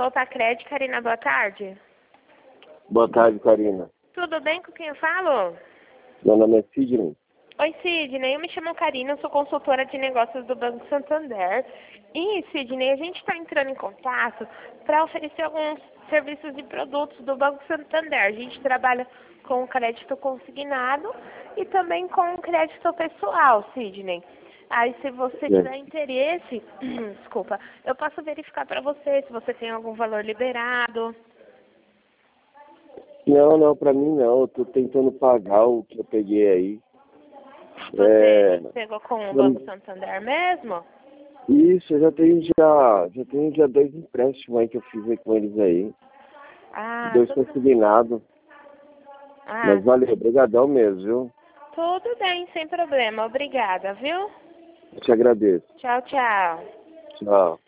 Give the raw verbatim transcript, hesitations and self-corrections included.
Opa, Cred, Karina, boa tarde. Boa tarde, Karina. Tudo bem, com quem eu falo? Meu nome é Sidney. Oi, Sidney, eu me chamo Karina, eu sou consultora de negócios do Banco Santander. E, Sidney, a gente está entrando em contato para oferecer alguns serviços e produtos do Banco Santander. A gente trabalha com crédito consignado e também com crédito pessoal, Sidney. Aí, se você tiver interesse, desculpa, eu posso verificar para você se você tem algum valor liberado. Não, não, pra mim não. Eu tô tentando pagar o que eu peguei aí. Você É... pegou com o Banco Santander mesmo? Isso, eu já tenho já, já tenho já dois empréstimos aí que eu fiz aí com eles aí. Ah, Dois tudo... consignados. ah, Mas valeu, obrigadão mesmo, viu? tudo bem, sem problema. Obrigada, viu? Eu te agradeço. Tchau, tchau. Tchau.